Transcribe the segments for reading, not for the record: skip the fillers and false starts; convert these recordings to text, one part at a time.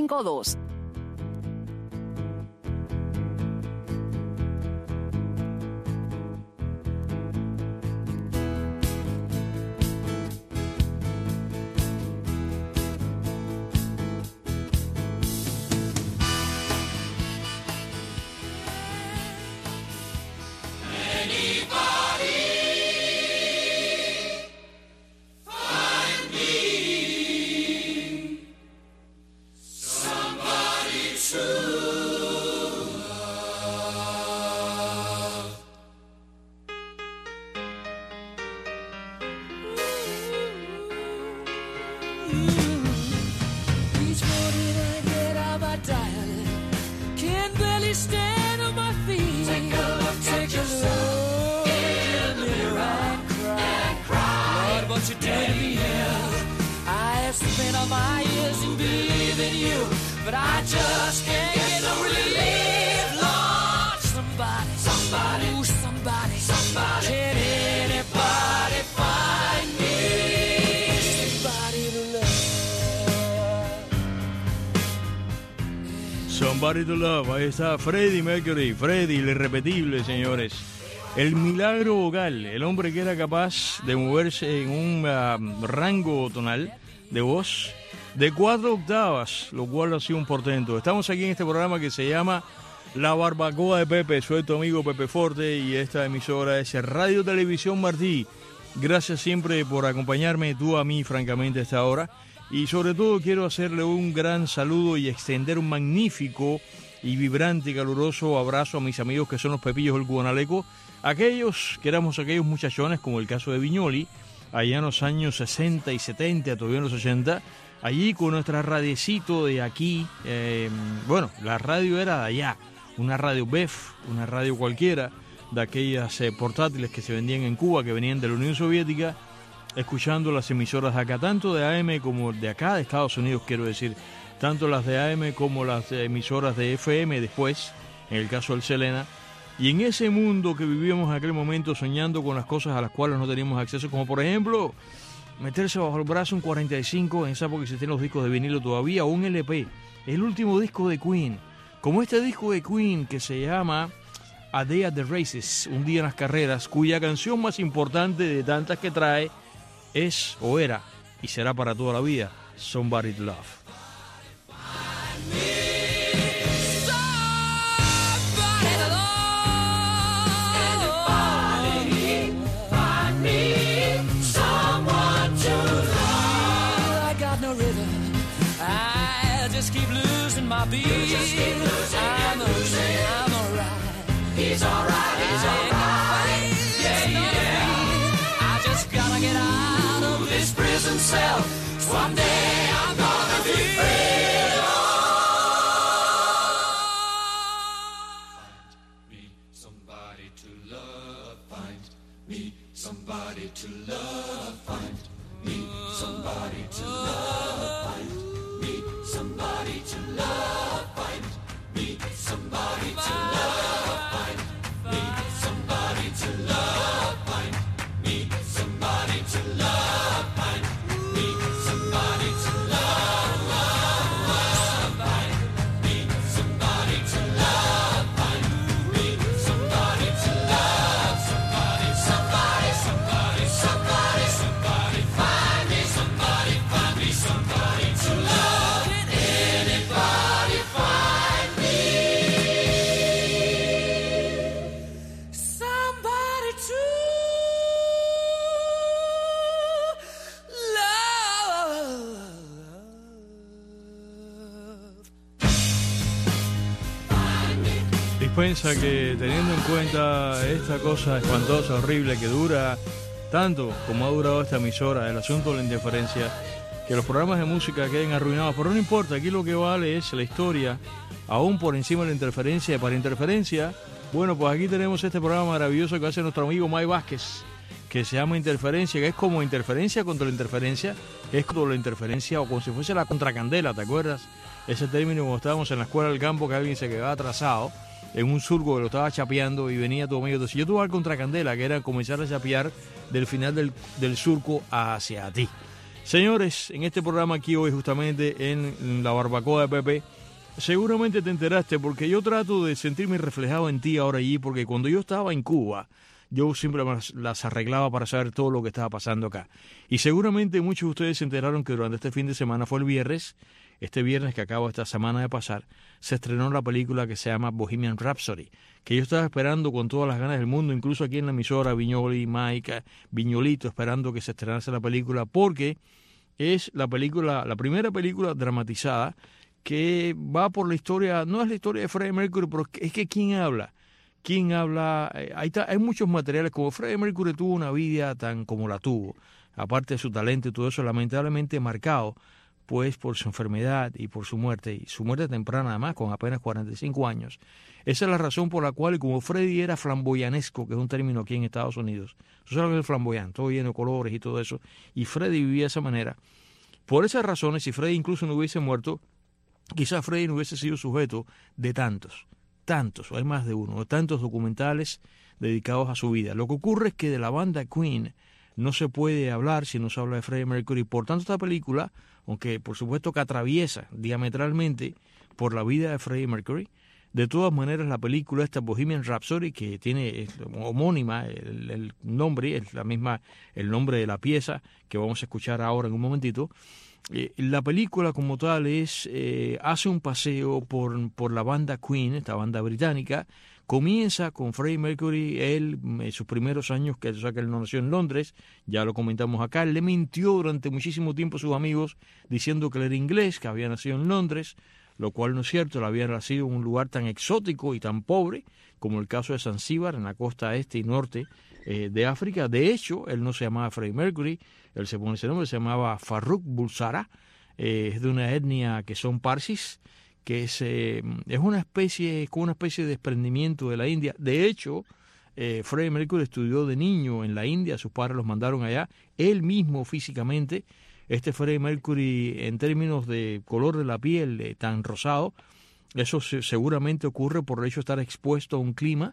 552. Somebody to Love, ahí está Freddie Mercury, Freddie, el irrepetible, señores. El milagro vocal, el hombre que era capaz de moverse en un rango tonal de voz de 4 octavas, lo cual ha sido un portento. Estamos aquí en este programa que se llama La Barbacoa de Pepe. Soy tu amigo Pepe Forte y esta emisora es Radio Televisión Martí. Gracias siempre por acompañarme, tú a mí, francamente, a esta hora. Y sobre todo quiero hacerle un gran saludo y extender un magnífico y vibrante y caluroso abrazo a mis amigos que son los Pepillos del Guanaleco, aquellos muchachones como el caso de Viñoli, allá en los años 60 y 70, todavía en los 80, allí con nuestra radiecito de aquí, la radio era de allá, una radio BEF, una radio cualquiera, de aquellas portátiles que se vendían en Cuba, que venían de la Unión Soviética, escuchando las emisoras de acá, tanto de AM como de acá, de Estados Unidos, quiero decir, tanto las de AM como las emisoras de FM después, en el caso del Selena, y en ese mundo que vivíamos en aquel momento soñando con las cosas a las cuales no teníamos acceso, como por ejemplo, meterse bajo el brazo un 45, en esa época existían los discos de vinilo todavía, o un LP, el último disco de Queen, como este disco de Queen que se llama A Day at the Races, un día en las carreras, cuya canción más importante de tantas que trae es, o era, y será para toda la vida, Somebody to Love. Just keep losing my beat. I'm alright. He's alright. He's alright. Yeah, yeah. I just gotta get out of this prison cell. One day I'm gonna be free. Find me somebody to love. Find me somebody to love. Find me somebody to love. Find me somebody to love. Find me somebody to love. Find me somebody to love. Find me somebody to love. Find me somebody to love. Find me somebody to love. Find me somebody to love. Somebody, somebody, somebody, somebody, somebody. Find me somebody. Find me somebody to love. Anybody find me somebody to love. Dispensa que teniendo en cuenta esta cosa espantosa, horrible, que dura tanto como ha durado esta emisora, el asunto de la indiferencia, que los programas de música queden arruinados, pero no importa, aquí lo que vale es la historia, aún por encima de la interferencia. Para interferencia, bueno, pues aquí tenemos este programa maravilloso que hace nuestro amigo Mike Vázquez, que se llama Interferencia, que es como interferencia contra la interferencia, que es como la interferencia o como si fuese la contracandela, ¿te acuerdas? Ese término cuando estábamos en la escuela del campo, que alguien se quedaba atrasado en un surco que lo estaba chapeando y venía tu amigo y decía, yo te voy a dar contracandela, que era comenzar a chapear del final del surco hacia ti. Señores, en este programa aquí hoy, justamente en la barbacoa de Pepe, seguramente te enteraste porque yo trato de sentirme reflejado en ti ahora allí, porque cuando yo estaba en Cuba, yo siempre las arreglaba para saber todo lo que estaba pasando acá. Y seguramente muchos de ustedes se enteraron que durante este fin de semana, fue el viernes, este viernes que acabo esta semana de pasar, se estrenó la película que se llama Bohemian Rhapsody, que yo estaba esperando con todas las ganas del mundo, incluso aquí en la emisora, Viñoli, Mike, Viñolito, esperando que se estrenase la película, porque es la primera película dramatizada que va por la historia, no es la historia de Freddie Mercury, pero es que ¿quién habla? ¿Quién habla? Hay muchos materiales, como Freddie Mercury tuvo una vida tan como la tuvo, aparte de su talento y todo eso, lamentablemente marcado pues por su enfermedad y por su muerte temprana además, con apenas 45 años. Esa es la razón por la cual, como Freddie era flamboyanesco, que es un término aquí en Estados Unidos, tú sabes que es flamboyante, todo lleno de colores y todo eso, y Freddie vivía de esa manera. Por esas razones, si Freddie incluso no hubiese muerto, quizás Freddie no hubiese sido sujeto de tantos, hay más de uno, de tantos documentales dedicados a su vida. Lo que ocurre es que de la banda Queen no se puede hablar si no se habla de Freddie Mercury. Por tanto, esta película, aunque por supuesto que atraviesa diametralmente por la vida de Freddie Mercury, de todas maneras la película esta Bohemian Rhapsody, que tiene homónima, el nombre, es la misma, el nombre de la pieza que vamos a escuchar ahora en un momentito. La película como tal hace un paseo por la banda Queen, esta banda británica. Comienza con Freddie Mercury, él, sus primeros años, que él no nació en Londres, ya lo comentamos acá, le mintió durante muchísimo tiempo a sus amigos diciendo que él era inglés, que había nacido en Londres, lo cual no es cierto, él había nacido en un lugar tan exótico y tan pobre como el caso de Zanzíbar, en la costa este y norte de África. De hecho, él no se llamaba Freddie Mercury, él se pone ese nombre, se llamaba Farrukh Bulsara, es de una etnia que son parsis, que es una especie de desprendimiento de la India. De hecho, Freddie Mercury estudió de niño en la India, sus padres los mandaron allá, él mismo físicamente. Este Freddie Mercury, en términos de color de la piel tan rosado, eso seguramente ocurre por el hecho de estar expuesto a un clima,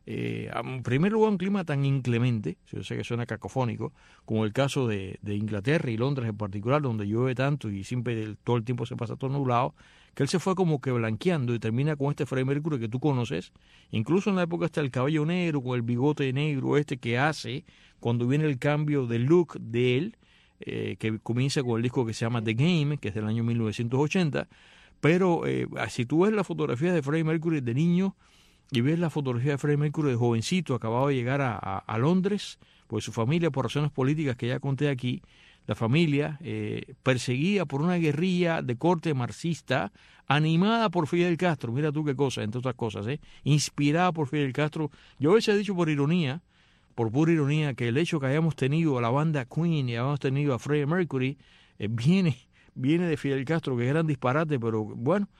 en primer lugar un clima tan inclemente, yo sé que suena cacofónico, como el caso de Inglaterra y Londres en particular, donde llueve tanto y siempre todo el tiempo se pasa todo nublado, que él se fue como que blanqueando y termina con este Freddie Mercury que tú conoces, incluso en la época está el cabello negro, con el bigote negro que hace cuando viene el cambio de look de él, que comienza con el disco que se llama The Game, que es del año 1980, pero si tú ves la fotografía de Freddie Mercury de niño y ves la fotografía de Freddie Mercury de jovencito, acabado de llegar a Londres, pues su familia, por razones políticas que ya conté aquí, la familia perseguida por una guerrilla de corte marxista, animada por Fidel Castro, mira tú qué cosa, entre otras cosas, inspirada por Fidel Castro. Yo a veces he dicho por pura ironía, que el hecho que hayamos tenido a la banda Queen y hayamos tenido a Freddie Mercury viene de Fidel Castro, que gran disparate, pero bueno,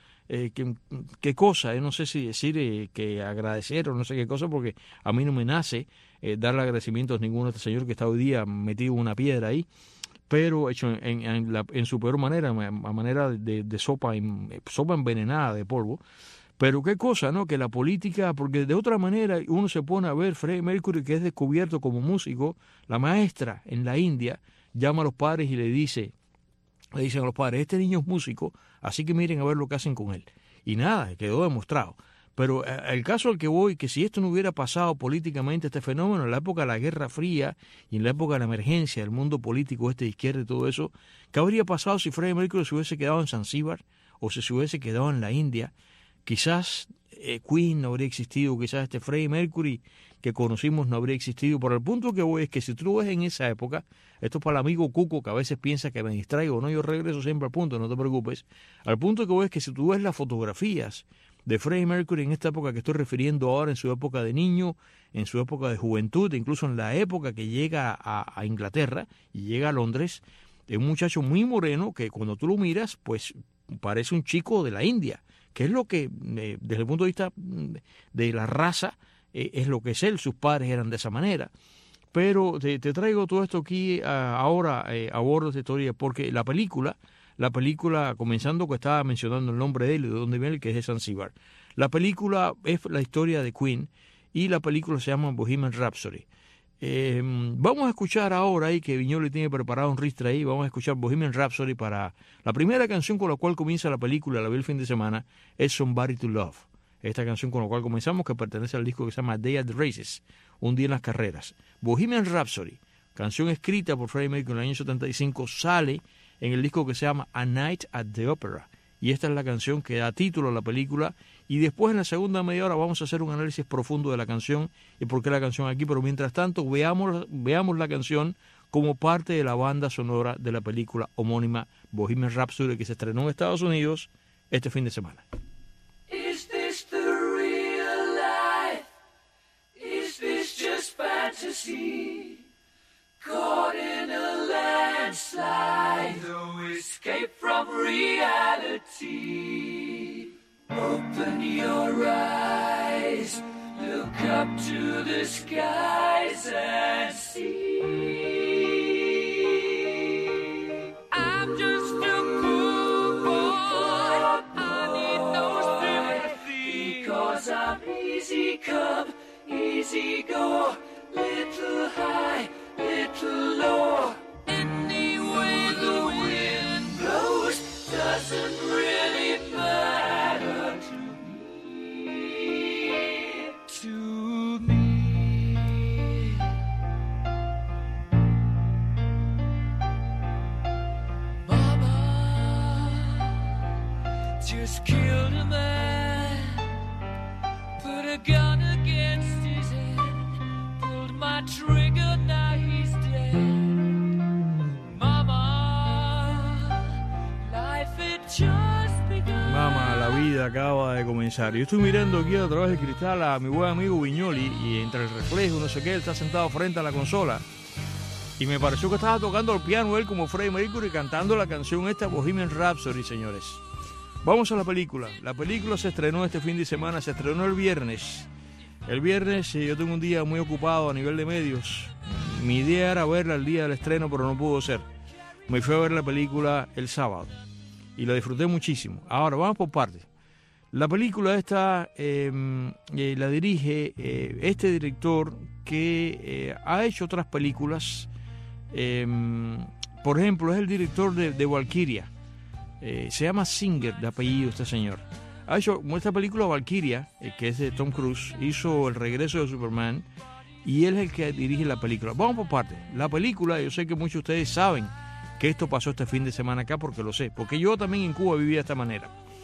qué cosa, no sé si decir que agradecer o no sé qué cosa, porque a mí no me nace darle agradecimientos a ninguno de este señor que está hoy día metido en una piedra ahí, pero hecho en su peor manera, a manera de sopa envenenada de polvo. Pero qué cosa, ¿no? Que la política, porque de otra manera uno se pone a ver Freddie Mercury, que es descubierto como músico, la maestra en la India llama a los padres y le dicen a los padres, este niño es músico, así que miren a ver lo que hacen con él. Y nada, quedó demostrado. Pero el caso al que voy, que si esto no hubiera pasado políticamente, este fenómeno, en la época de la Guerra Fría y en la época de la emergencia del mundo político de izquierda y todo eso, ¿qué habría pasado si Freddie Mercury se hubiese quedado en Zanzíbar o si se hubiese quedado en la India? Quizás Queen no habría existido, quizás este Freddie Mercury que conocimos no habría existido. Pero el punto que voy es que si tú ves en esa época, esto es para el amigo Cuco que a veces piensa que me distraigo, no, yo regreso siempre al punto, no te preocupes. Al punto que voy es que si tú ves las fotografías de Freddie Mercury en esta época que estoy refiriendo ahora, en su época de niño, en su época de juventud, incluso en la época que llega a Inglaterra y llega a Londres, es un muchacho muy moreno que cuando tú lo miras, pues parece un chico de la India, que es lo que, desde el punto de vista de la raza, es lo que es él. Sus padres eran de esa manera. Pero te traigo todo esto aquí ahora a bordo de esta historia, porque la película, comenzando que estaba mencionando el nombre de él y de dónde viene, que es de Zanzíbar. La película es la historia de Queen y la película se llama Bohemian Rhapsody. Vamos a escuchar ahora ahí que Viñoly tiene preparado un ristre ahí. Vamos a escuchar Bohemian Rhapsody para la primera canción con la cual comienza la película. La vi el fin de semana, es Somebody to Love. Esta canción con la cual comenzamos, que pertenece al disco que se llama Day at the Races, Un día en las carreras. Bohemian Rhapsody, canción escrita por Freddie Mercury en el año 75, sale en el disco que se llama A Night at the Opera. Y esta es la canción que da título a la película. Y después, en la segunda media hora, vamos a hacer un análisis profundo de la canción y por qué la canción aquí. Pero mientras tanto, veamos la canción como parte de la banda sonora de la película homónima Bohemian Rhapsody, que se estrenó en Estados Unidos este fin de semana. Is this the real life? Is this just fantasy? Caught in a landslide, no escape from reality. Open your eyes, look up to the skies and see. I'm just a poor boy, I need no sympathy, 'cause I'm easy come, easy go, little high, little low. Any way the wind blows doesn't really matter to me. To me. Mama just killed a man, put a gun against his head, pulled my trigger, now he's dead. Mama, life it just begun. Mamá, la vida acaba de comenzar. Yo estoy mirando aquí a través del cristal a mi buen amigo Viñoly y entre el reflejo, no sé qué, él está sentado frente a la consola. Y me pareció que estaba tocando el piano él como Freddie Mercury cantando la canción esta Bohemian Rhapsody, señores. Vamos a la película. La película se estrenó este fin de semana, se estrenó el viernes. El viernes yo tengo un día muy ocupado a nivel de medios. Mi idea era verla el día del estreno, pero no pudo ser. Me fui a ver la película el sábado y la disfruté muchísimo. Ahora, vamos por partes. La película esta la dirige este director que ha hecho otras películas. Por ejemplo, es el director de Valkyria. Se llama Singer, de apellido este señor. Ha hecho esta película Valkyria, que es de Tom Cruise, hizo El regreso de Superman, y él es el que dirige la película. Vamos por partes. La película, yo sé que muchos de ustedes saben que esto pasó este fin de semana acá, porque lo sé, porque yo también en Cuba vivía de esta manera.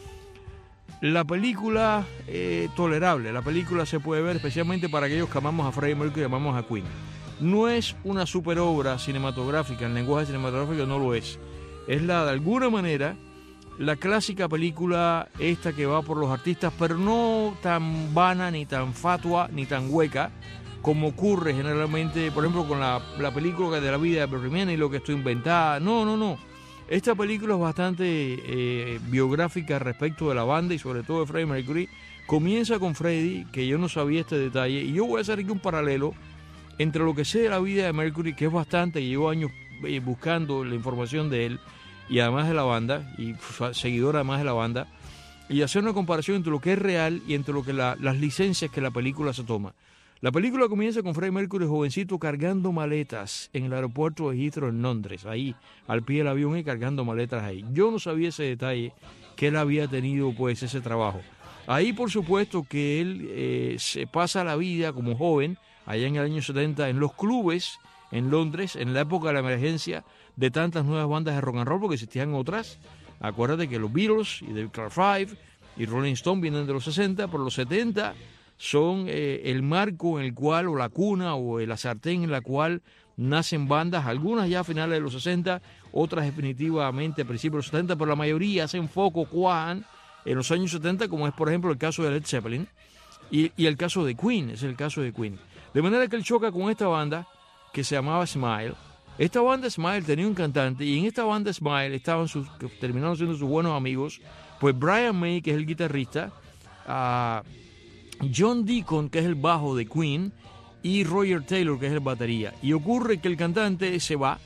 La película, tolerable, la película se puede ver especialmente para aquellos que amamos a Freddie Mercury y amamos a Queen. No es una super obra cinematográfica, el lenguaje cinematográfico no lo es. Es de alguna manera, la clásica película esta que va por los artistas, pero no tan vana, ni tan fatua, ni tan hueca, como ocurre generalmente, por ejemplo, con la película de la vida de Barry Mann y lo que estoy inventada. No. Esta película es bastante biográfica respecto de la banda y sobre todo de Freddie Mercury. Comienza con Freddie, que yo no sabía este detalle, y yo voy a hacer aquí un paralelo entre lo que sé de la vida de Mercury, que es bastante, que llevo años buscando la información de él, y además de la banda, y seguidor además de la banda, y hacer una comparación entre lo que es real y entre lo que las licencias que la película se toma. La película comienza con Freddie Mercury, jovencito, cargando maletas en el aeropuerto de Heathrow en Londres, ahí, al pie del avión y cargando maletas ahí. Yo no sabía ese detalle, que él había tenido pues ese trabajo. Ahí, por supuesto, que él se pasa la vida como joven, allá en el año 70, en los clubes en Londres, en la época de la emergencia de tantas nuevas bandas de rock and roll, porque existían otras. Acuérdate que los Beatles y The Clark Five y Rolling Stone vienen de los 60, pero los 70 son el marco en el cual, o la cuna, o la sartén en la cual nacen bandas, algunas ya a finales de los 60, otras definitivamente a principios de los 70, pero la mayoría hacen foco, cuajan en los años 70, como es por ejemplo el caso de Led Zeppelin y el caso de Queen, es el caso de Queen. De manera que él choca con esta banda que se llamaba Smile. Esta banda Smile tenía un cantante, y en esta banda Smile estaban que terminaron siendo sus buenos amigos, pues Brian May, que es el guitarrista, John Deacon, que es el bajo de Queen, y Roger Taylor, que es el batería. Y ocurre que el cantante se va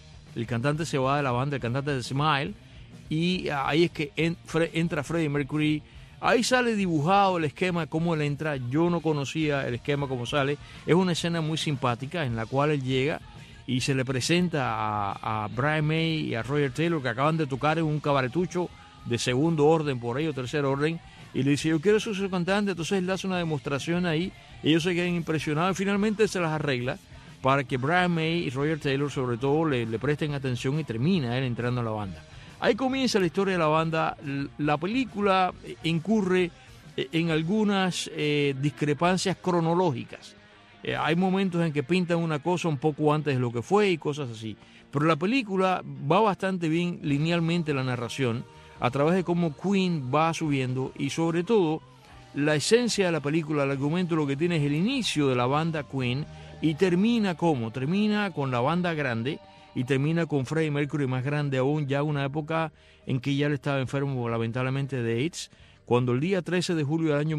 de la banda, el cantante de Smile, y ahí es que entra Freddie Mercury Ahí sale dibujado el esquema, cómo él entra. Yo no conocía el esquema, cómo sale. Es una escena muy simpática en la cual él llega y se le presenta a Brian May y a Roger Taylor, que acaban de tocar en un cabaretucho de segundo orden por ahí o tercer orden, y le dice, yo quiero ser su cantante. Entonces él hace una demostración ahí, ellos se quedan impresionados y finalmente se las arregla para que Brian May y Roger Taylor sobre todo le presten atención y termina él entrando a la banda. Ahí comienza la historia de la banda. La película incurre en algunas discrepancias cronológicas. Hay momentos en que pintan una cosa un poco antes de lo que fue y cosas así. Pero la película va bastante bien linealmente la narración a través de cómo Queen va subiendo y sobre todo la esencia de la película, el argumento lo que tiene es el inicio de la banda Queen y termina ¿cómo? Termina con la banda grande y termina con Freddie Mercury más grande aún, ya una época en que ya él estaba enfermo lamentablemente de AIDS, cuando el día 13 de julio del año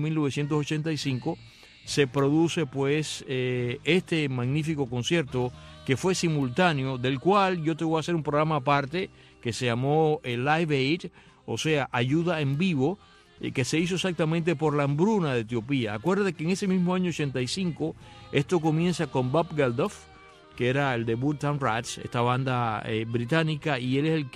1985 se produce pues este magnífico concierto que fue simultáneo, del cual yo te voy a hacer un programa aparte que se llamó Live Aid, o sea, ayuda en vivo, que se hizo exactamente por la hambruna de Etiopía. Acuérdate que en ese mismo año 85 esto comienza con Bob Geldof, que era el de Boomtown Rats, esta banda británica, y él es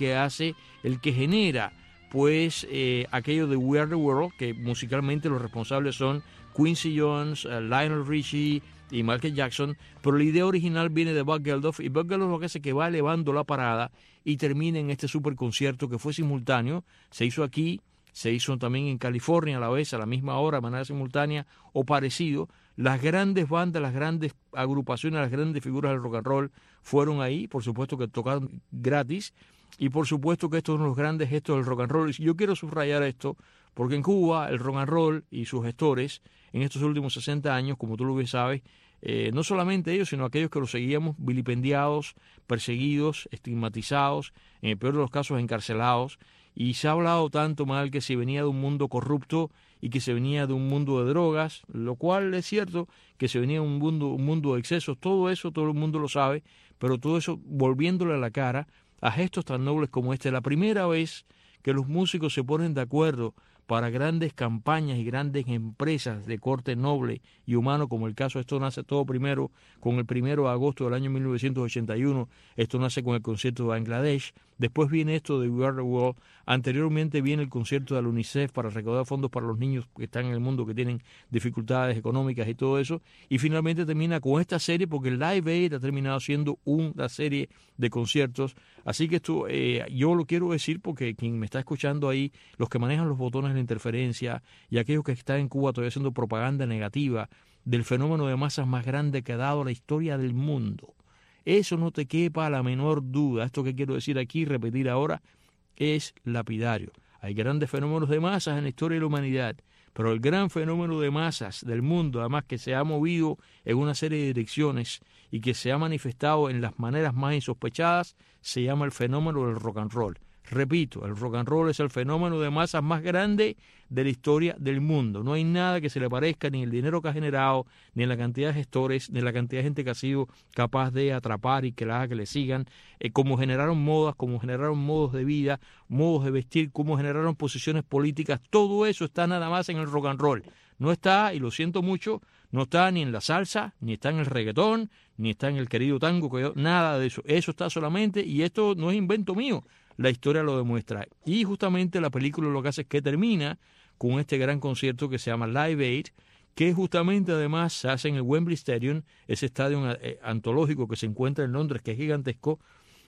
el que genera pues aquello de We Are The World, que musicalmente los responsables son Quincy Jones, Lionel Richie y Michael Jackson, pero la idea original viene de Bob Geldof, y Bob Geldof lo que hace es que va elevando la parada y termina en este super concierto que fue simultáneo, se hizo aquí, se hizo también en California a la vez, a la misma hora, de manera simultánea o parecido. Las grandes bandas, las grandes agrupaciones, las grandes figuras del rock and roll fueron ahí, por supuesto que tocaron gratis, y por supuesto que estos son los grandes gestos del rock and roll. Y yo quiero subrayar esto, porque en Cuba el rock and roll y sus gestores, en estos últimos 60 años, como tú lo bien sabes, no solamente ellos, sino aquellos que los seguíamos, vilipendiados, perseguidos, estigmatizados, en el peor de los casos encarcelados, y se ha hablado tanto mal que se venía de un mundo corrupto y que se venía de un mundo de drogas, lo cual es cierto que se venía de un mundo de excesos, todo eso todo el mundo lo sabe, pero todo eso volviéndole a la cara a gestos tan nobles como este. La primera vez que los músicos se ponen de acuerdo para grandes campañas y grandes empresas de corte noble y humano, como el caso, esto nace todo primero con el 1 de agosto del año 1981, esto nace con el concierto de Bangladesh, después viene esto de We Are The World, anteriormente viene el concierto de la UNICEF para recaudar fondos para los niños que están en el mundo, que tienen dificultades económicas y todo eso, y finalmente termina con esta serie, porque el Live Aid ha terminado siendo una serie de conciertos. Así que esto yo lo quiero decir porque quien me está escuchando ahí, los que manejan los botones de la interferencia y aquellos que están en Cuba todavía haciendo propaganda negativa del fenómeno de masas más grande que ha dado la historia del mundo, eso no te quepa la menor duda. Esto que quiero decir aquí, repetir ahora, es lapidario. Hay grandes fenómenos de masas en la historia de la humanidad, pero el gran fenómeno de masas del mundo, además que se ha movido en una serie de direcciones y que se ha manifestado en las maneras más insospechadas, se llama el fenómeno del rock and roll. Repito, el rock and roll es el fenómeno de masas más grande de la historia del mundo. No hay nada que se le parezca, ni el dinero que ha generado, ni en la cantidad de gestores, ni en la cantidad de gente que ha sido capaz de atrapar y que la haga que le sigan, cómo generaron modas, cómo generaron modos de vida, modos de vestir, cómo generaron posiciones políticas. Todo eso está nada más en el rock and roll. No está, y lo siento mucho, no está ni en la salsa, ni está en el reggaetón, ni está en el querido tango, nada de eso. Eso está solamente, y esto no es invento mío, la historia lo demuestra. Y justamente la película lo que hace es que termina con este gran concierto que se llama Live Aid, que justamente además se hace en el Wembley Stadium, ese estadio antológico que se encuentra en Londres, que es gigantesco,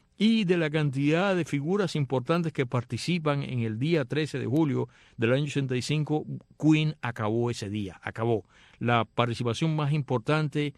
y de la cantidad de figuras importantes que participan en el día 13 de julio del año 85, Queen acabó ese día, acabó. La participación más importante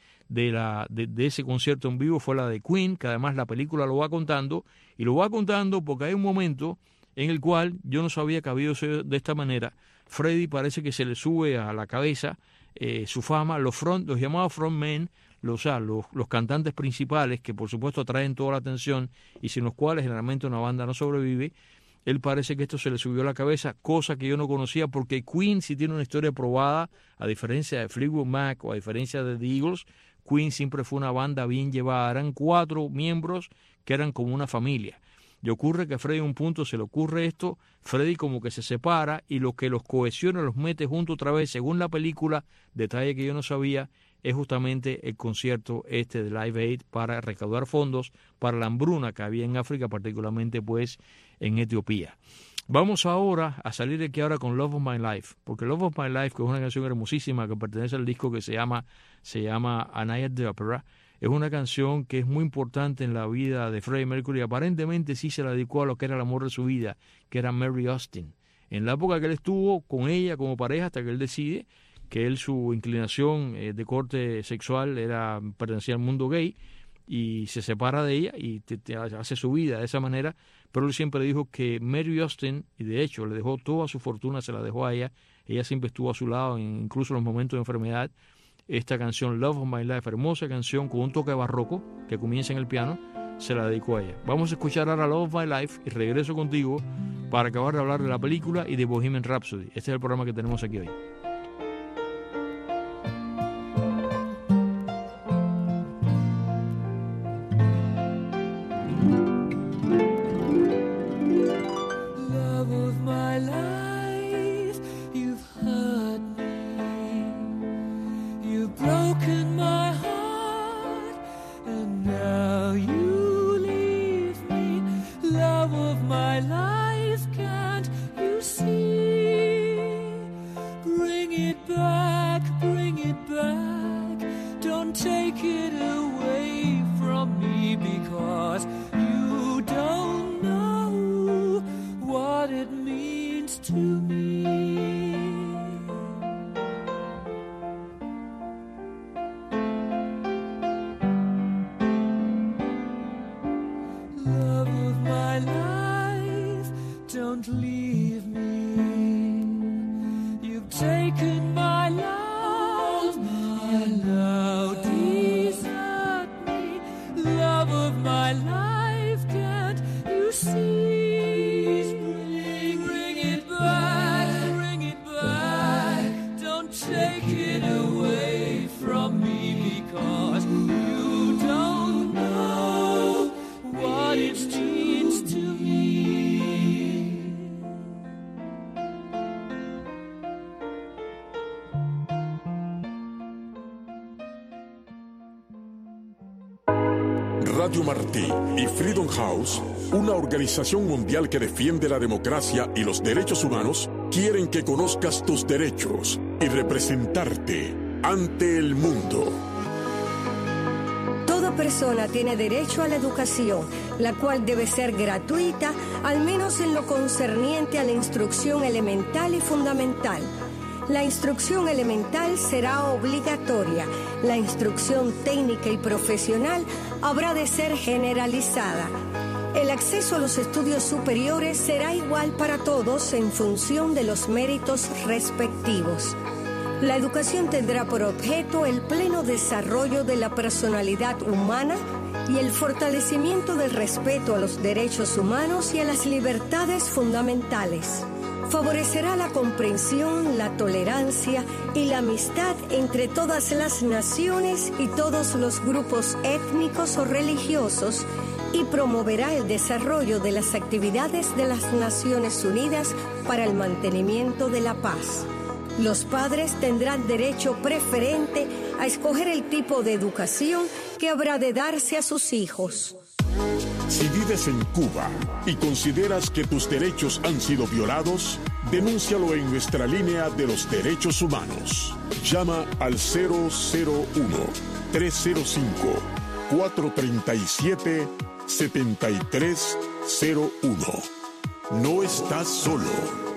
de ese concierto en vivo fue la de Queen, que además la película lo va contando, y lo va contando porque hay un momento en el cual yo no sabía que había sido de esta manera. Freddie parece que se le sube a la cabeza su fama, los llamados frontmen, los cantantes principales, que por supuesto atraen toda la atención y sin los cuales generalmente una banda no sobrevive. Él parece que esto se le subió a la cabeza, cosa que yo no conocía, porque Queen sí tiene una historia probada, a diferencia de Fleetwood Mac o a diferencia de The Eagles. Queen siempre fue una banda bien llevada, eran 4 miembros que eran como una familia. Y ocurre que a Freddie en un punto se le ocurre esto, Freddie como que se separa y lo que los cohesiona, los mete juntos otra vez, según la película, detalle que yo no sabía, es justamente el concierto de Live Aid para recaudar fondos para la hambruna que había en África, particularmente pues en Etiopía. Vamos ahora a salir de aquí ahora con Love of My Life, porque Love of My Life, que es una canción hermosísima que pertenece al disco que se llama A Night at the Opera, es una canción que es muy importante en la vida de Freddie Mercury. Aparentemente sí se la dedicó a lo que era el amor de su vida, que era Mary Austin. En la época que él estuvo con ella como pareja, hasta que él decide que él, su inclinación de corte sexual pertenecía al mundo gay, y se separa de ella y hace su vida de esa manera, pero él siempre dijo que Mary Austin, y de hecho le dejó toda su fortuna, se la dejó a ella siempre estuvo a su lado, incluso en los momentos de enfermedad. Esta canción, Love of My Life, hermosa canción con un toque barroco que comienza en el piano, se la dedicó a ella. Vamos a escuchar ahora Love of My Life y regreso contigo para acabar de hablar de la película y de Bohemian Rhapsody. Este es el programa que tenemos aquí hoy. Radio Martí y Freedom House, una organización mundial que defiende la democracia y los derechos humanos, quieren que conozcas tus derechos y representarte ante el mundo. Toda persona tiene derecho a la educación, la cual debe ser gratuita, al menos en lo concerniente a la instrucción elemental y fundamental. La instrucción elemental será obligatoria. La instrucción técnica y profesional habrá de ser generalizada. El acceso a los estudios superiores será igual para todos en función de los méritos respectivos. La educación tendrá por objeto el pleno desarrollo de la personalidad humana y el fortalecimiento del respeto a los derechos humanos y a las libertades fundamentales. Favorecerá la comprensión, la tolerancia y la amistad entre todas las naciones y todos los grupos étnicos o religiosos y promoverá el desarrollo de las actividades de las Naciones Unidas para el mantenimiento de la paz. Los padres tendrán derecho preferente a escoger el tipo de educación que habrá de darse a sus hijos. Si vives en Cuba y consideras que tus derechos han sido violados, denúncialo en nuestra línea de los derechos humanos. Llama al 001-305-437-7301. No estás solo.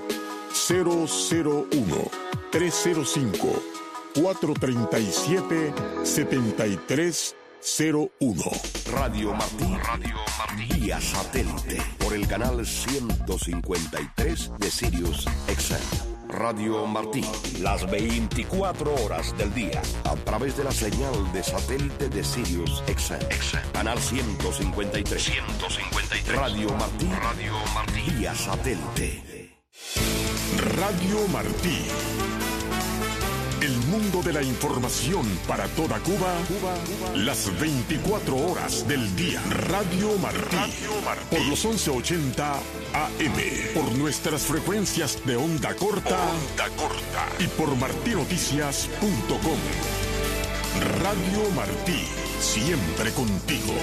001-305-437-7301. Radio Martí. Vía satélite. Por el canal 153 de Sirius XM. Radio Martí. Las 24 horas del día. A través de la señal de satélite de Sirius XM. Canal 153. Radio Martí. Vía satélite. Radio Martí. El mundo de la información para toda Cuba, las 24 horas del día. Radio Martí. Por los 1180 AM. Por nuestras frecuencias de onda corta. Y por martinoticias.com. Radio Martí. Siempre contigo.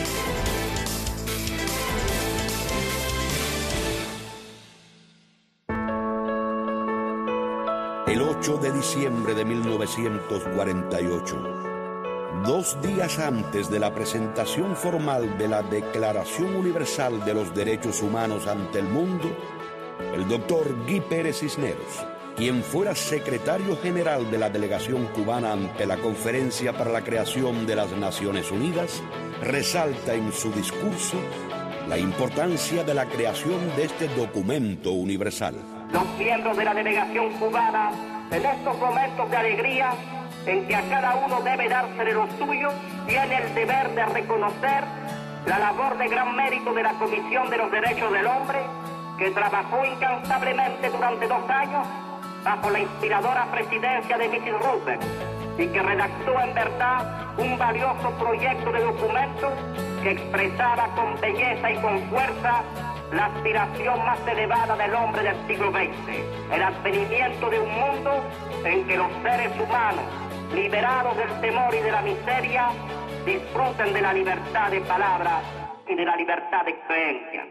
El 8 de diciembre de 1948, 2 días antes de la presentación formal de la Declaración Universal de los Derechos Humanos ante el mundo, el doctor Guy Pérez Cisneros, quien fuera secretario general de la delegación cubana ante la Conferencia para la Creación de las Naciones Unidas, resalta en su discurso la importancia de la creación de este documento universal. Los miembros de la delegación cubana, en estos momentos de alegría, en que a cada uno debe dársele lo suyo, tiene el deber de reconocer la labor de gran mérito de la Comisión de los Derechos del Hombre, que trabajó incansablemente durante 2 años bajo la inspiradora presidencia de Mrs. Roosevelt y que redactó en verdad un valioso proyecto de documento que expresaba con belleza y con fuerza la aspiración más elevada del hombre del siglo XX, el advenimiento de un mundo en que los seres humanos, liberados del temor y de la miseria, disfruten de la libertad de palabra y de la libertad de creencia.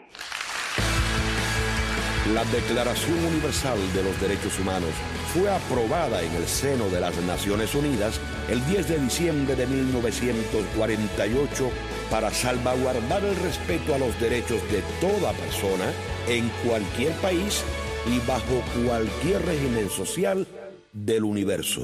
La Declaración Universal de los Derechos Humanos fue aprobada en el seno de las Naciones Unidas el 10 de diciembre de 1948 para salvaguardar el respeto a los derechos de toda persona en cualquier país y bajo cualquier régimen social del universo.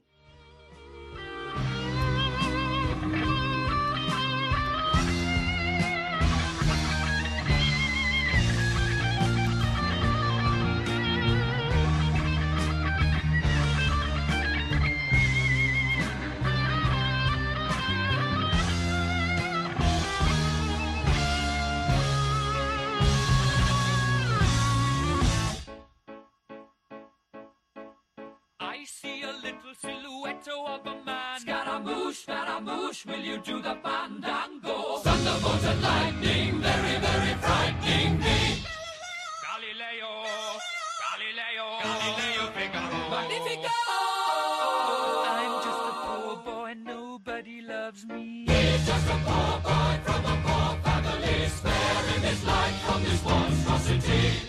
I see a little silhouette of a man. Scaramouche, Scaramouche, will you do the fandango? Thunderbolt and lightning, very, very frightening me. Galileo, Galileo, Galileo Figaro. Magnifico! I'm just a poor boy, nobody loves me. He's just a poor boy from a poor family, sparing his life from this monstrosity.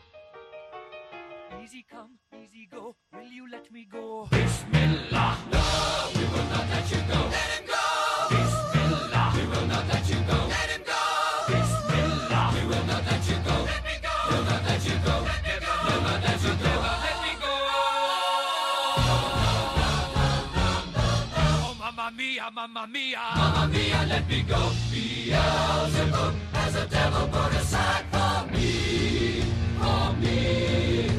Easy come, easy go, will you let me go? Bismillah, no, we will not let you go. Let him go! Bismillah, we will not let you go. Let him go! Bismillah, we will not let you go. Let me go! We'll not let you go. Let me go! We'll not let you go. Let me go! Oh, mamma mia, mamma mia. Mamma mia, let me go. Beelzebub has a devil put aside for me. For me.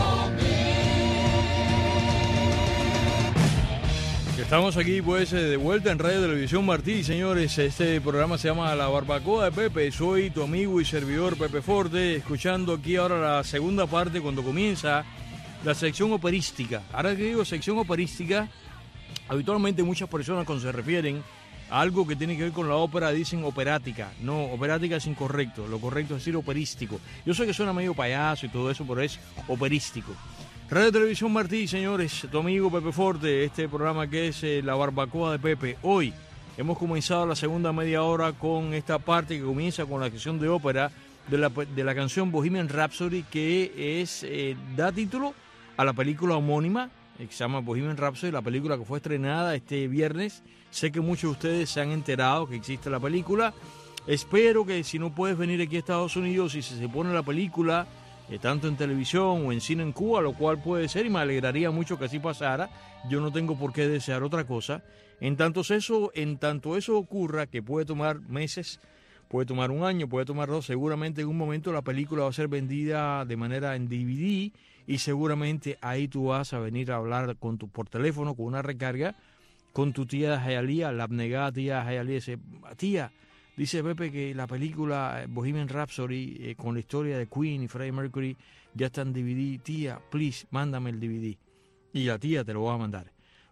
Estamos aquí pues de vuelta en Radio Televisión Martí, señores. Este programa se llama La Barbacoa de Pepe. Soy tu amigo y servidor Pepe Forte, escuchando aquí ahora la segunda parte cuando comienza la sección operística. Ahora que digo sección operística, habitualmente muchas personas cuando se refieren a algo que tiene que ver con la ópera dicen operática. No, operática es incorrecto, lo correcto es decir operístico. Yo sé que suena medio payaso y todo eso, pero es operístico. Radio Televisión Martí, señores, tu amigo Pepe Forte, este programa que es La Barbacoa de Pepe. Hoy hemos comenzado la segunda media hora con esta parte que comienza con la sección de ópera de la canción Bohemian Rhapsody, que es da título a la película homónima, que se llama Bohemian Rhapsody, la película que fue estrenada este viernes. Sé que muchos de ustedes se han enterado que existe la película. Espero que si no puedes venir aquí a Estados Unidos y si se pone la película tanto en televisión o en cine en Cuba, lo cual puede ser y me alegraría mucho que así pasara. Yo no tengo por qué desear otra cosa. En tanto eso ocurra, que puede tomar meses, puede tomar un año, puede tomar 2, seguramente en un momento la película va a ser vendida de manera en DVD y seguramente ahí tú vas a venir a hablar por teléfono con una recarga con tu tía Jayalía, la abnegada tía Jayalía. Dice Pepe que la película Bohemian Rhapsody con la historia de Queen y Freddie Mercury ya está en DVD. Tía, please, mándame el DVD. Y la tía te lo va a mandar.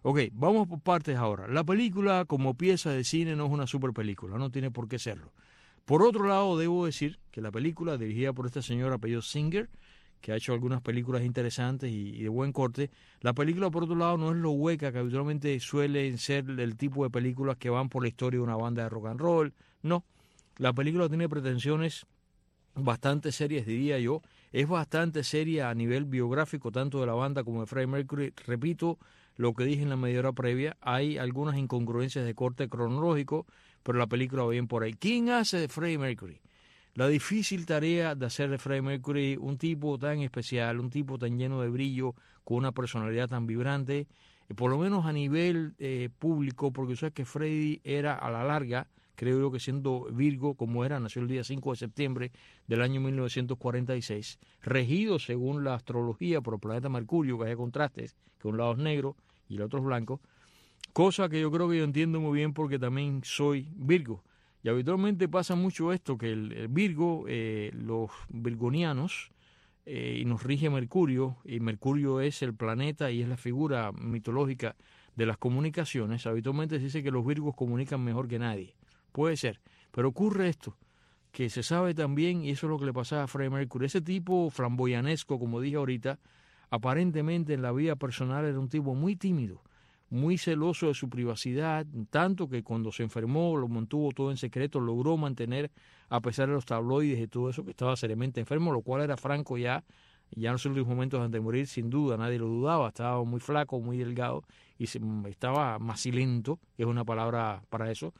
Ok, vamos por partes ahora. La película como pieza de cine no es una super película, no tiene por qué serlo. Por otro lado, debo decir que la película, dirigida por esta señora apellido Singer, que ha hecho algunas películas interesantes y de buen corte, la película, por otro lado, no es lo hueca que habitualmente suelen ser el tipo de películas que van por la historia de una banda de rock and roll. No, la película tiene pretensiones bastante serias, diría yo. Es bastante seria a nivel biográfico, tanto de la banda como de Freddie Mercury. Repito lo que dije en la media hora previa, hay algunas incongruencias de corte cronológico, pero la película va bien por ahí. ¿Quién hace de Freddie Mercury? La difícil tarea de hacer de Freddie Mercury un tipo tan especial, un tipo tan lleno de brillo, con una personalidad tan vibrante, por lo menos a nivel público, porque sabes que Freddie era a la larga, creo yo que siendo Virgo como era, nació el día 5 de septiembre del año 1946, regido según la astrología por el planeta Mercurio, que hay contrastes, que un lado es negro y el otro es blanco, cosa que yo creo que yo entiendo muy bien porque también soy Virgo. Y habitualmente pasa mucho esto, que el Virgo, los virgonianos, y nos rige Mercurio, y Mercurio es el planeta y es la figura mitológica de las comunicaciones. Habitualmente se dice que los Virgos comunican mejor que nadie. Puede ser, pero ocurre esto, que se sabe también, y eso es lo que le pasaba a Freddie Mercury, ese tipo flamboyanesco, como dije ahorita, aparentemente en la vida personal era un tipo muy tímido, muy celoso de su privacidad, tanto que cuando se enfermó lo mantuvo todo en secreto, logró mantener, a pesar de los tabloides y todo eso, que estaba seriamente enfermo, lo cual era franco ya en los últimos momentos antes de morir, sin duda, nadie lo dudaba, estaba muy flaco, muy delgado, y estaba macilento, que es una palabra para eso,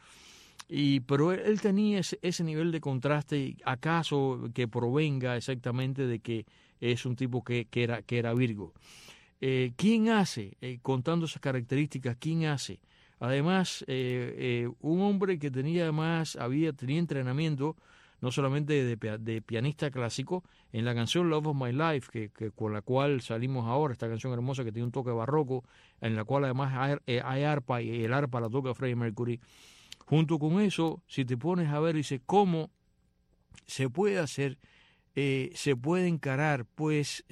pero él tenía ese nivel de contraste, acaso que provenga exactamente de que es un tipo que era Virgo. ¿Quién hace, contando esas características, quién hace? Además, un hombre que tenía entrenamiento, no solamente de pianista clásico, en la canción Love of My Life, que con la cual salimos ahora, esta canción hermosa que tiene un toque barroco, en la cual además hay arpa, y el arpa la toca Freddie Mercury. Junto con eso, si te pones a ver, dice, ¿cómo se puede hacer? Se puede encarar pues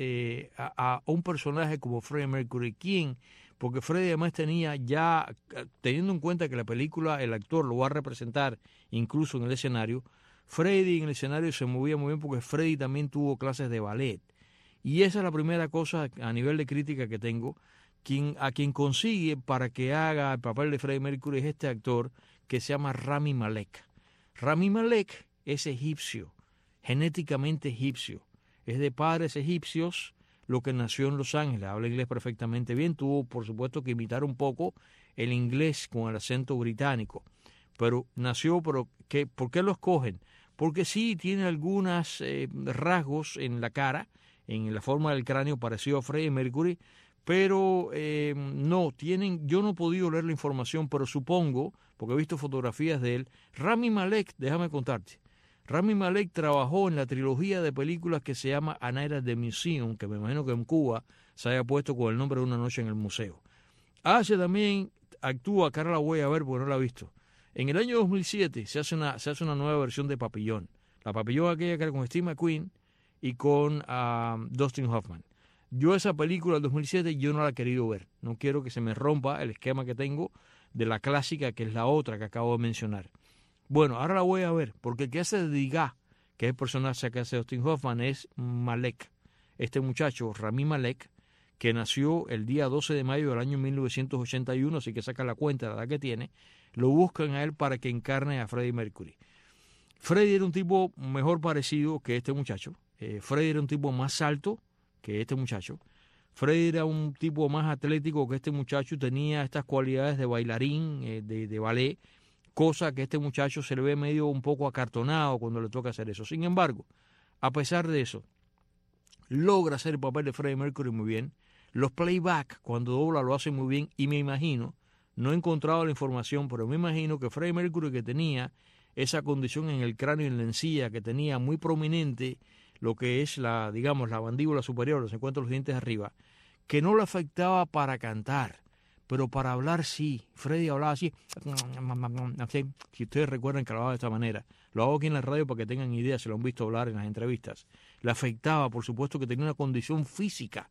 a un personaje como Freddie Mercury. ¿Quién? Porque Freddie además tenía ya, teniendo en cuenta que la película el actor lo va a representar incluso en el escenario, Freddie en el escenario se movía muy bien porque Freddie también tuvo clases de ballet. Y esa es la primera cosa a nivel de crítica que tengo. A quien consigue para que haga el papel de Freddie Mercury es este actor que se llama Rami Malek. Rami Malek es egipcio, genéticamente egipcio, es de padres egipcios, lo que nació en Los Ángeles, habla inglés perfectamente bien, tuvo por supuesto que imitar un poco el inglés con el acento británico, pero nació, ¿por qué lo escogen? Porque sí tiene algunos rasgos en la cara, en la forma del cráneo parecido a Freddie Mercury, pero yo no he podido leer la información, pero supongo, porque he visto fotografías de él, Rami Malek, déjame contarte, Rami Malek trabajó en la trilogía de películas que se llama A Night at the Museum, que me imagino que en Cuba se haya puesto con el nombre de Una Noche en el Museo. Actúa, cara la voy a ver porque no la he visto. En el año 2007 se hace una nueva versión de Papillón. La Papillón aquella que era con Steve McQueen y con Dustin Hoffman. Yo esa película del 2007 yo no la he querido ver. No quiero que se me rompa el esquema que tengo de la clásica, que es la otra que acabo de mencionar. Bueno, ahora la voy a ver, porque el que hace de Diga, que es el personaje que hace Dustin Hoffman, es Malek. Este muchacho, Rami Malek, que nació el día 12 de mayo del año 1981, así que saca la cuenta de la edad que tiene, lo buscan a él para que encarne a Freddie Mercury. Freddie era un tipo mejor parecido que este muchacho. Freddie era un tipo más alto que este muchacho. Freddie era un tipo más atlético que este muchacho, tenía estas cualidades de bailarín, de ballet, cosa que este muchacho se le ve medio un poco acartonado cuando le toca hacer eso. Sin embargo, a pesar de eso, logra hacer el papel de Freddie Mercury muy bien. Los playback, cuando dobla, lo hace muy bien, y me imagino, no he encontrado la información, pero me imagino que Freddie Mercury, que tenía esa condición en el cráneo y en la encía, que tenía muy prominente lo que es la mandíbula superior, se encuentran los dientes arriba, que no le afectaba para cantar, pero para hablar sí. Freddie hablaba así, si ustedes recuerdan que hablaba de esta manera. Lo hago aquí en la radio para que tengan idea, se lo han visto hablar en las entrevistas. Le afectaba, por supuesto, que tenía una condición física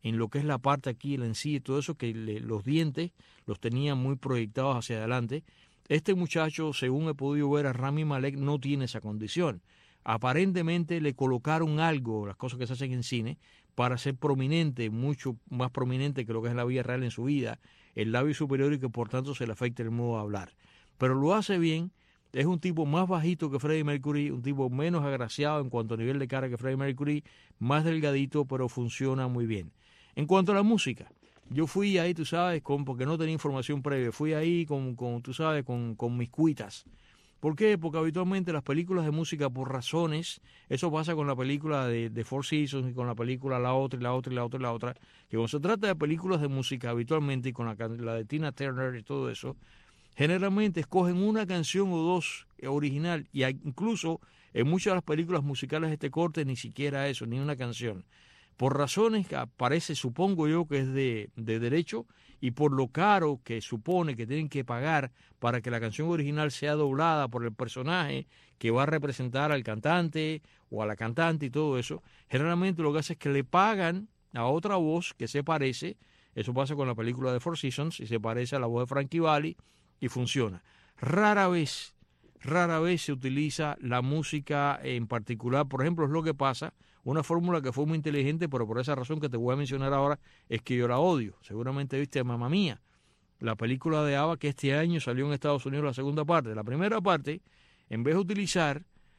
en lo que es la parte aquí, la encía y todo eso, que los dientes los tenía muy proyectados hacia adelante. Este muchacho, según he podido ver, a Rami Malek no tiene esa condición. Aparentemente le colocaron algo, las cosas que se hacen en cine, para ser prominente, mucho más prominente que lo que es la vida real en su vida, el labio superior, y que por tanto se le afecta el modo de hablar. Pero lo hace bien. Es un tipo más bajito que Freddie Mercury, un tipo menos agraciado en cuanto a nivel de cara que Freddie Mercury, más delgadito, pero funciona muy bien. En cuanto a la música, yo fui ahí, tú sabes, porque no tenía información previa, fui ahí tú sabes, con mis cuitas. ¿Por qué? Porque habitualmente las películas de música, por razones, eso pasa con la película de Four Seasons y con la película la otra, que cuando se trata de películas de música habitualmente, y con la de Tina Turner y todo eso, generalmente escogen una canción o dos original, y incluso en muchas de las películas musicales de este corte ni siquiera eso, ni una canción. Por razones que parece, supongo yo, que es de derecho, y por lo caro que supone que tienen que pagar para que la canción original sea doblada por el personaje que va a representar al cantante o a la cantante y todo eso, generalmente lo que hace es que le pagan a otra voz que se parece. Eso pasa con la película de Four Seasons, y se parece a la voz de Frankie Valli, y funciona. Rara vez se utiliza la música en particular. Por ejemplo, es lo que pasa, una fórmula que fue muy inteligente, pero por esa razón que te voy a mencionar ahora, es que yo la odio. Seguramente viste Mamma Mía, la película de ABBA, que este año salió en Estados Unidos la segunda parte. La primera parte, en vez de utilizar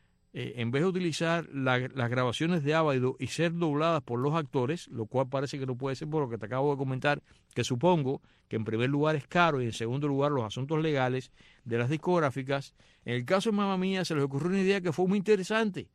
las grabaciones de ABBA y ser dobladas por los actores, lo cual parece que no puede ser por lo que te acabo de comentar, que supongo que en primer lugar es caro y en segundo lugar los asuntos legales de las discográficas. En el caso de Mamma Mía se les ocurrió una idea que fue muy interesante,